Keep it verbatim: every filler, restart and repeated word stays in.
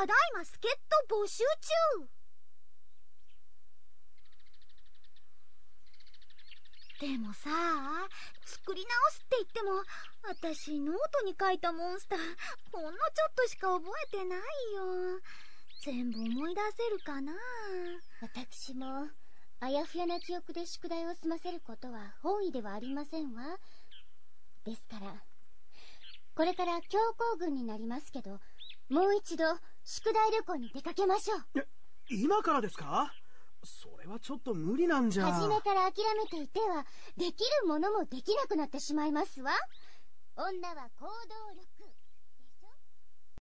ただいま助っ人募集中。でもさあ、作り直すって言っても、私ノートに書いたモンスター、ほんのちょっとしか覚えてないよ。全部思い出せるかな。 私も、あやふやな記憶で宿題を済ませることは本意ではありませんわ。ですから、これから強行軍になりますけど、もう一度宿題旅行に出かけましょう。 え、今からですか？それはちょっと無理なんじゃ。 初めから諦めていては、できるものもできなくなってしまいますわ。女は行動力。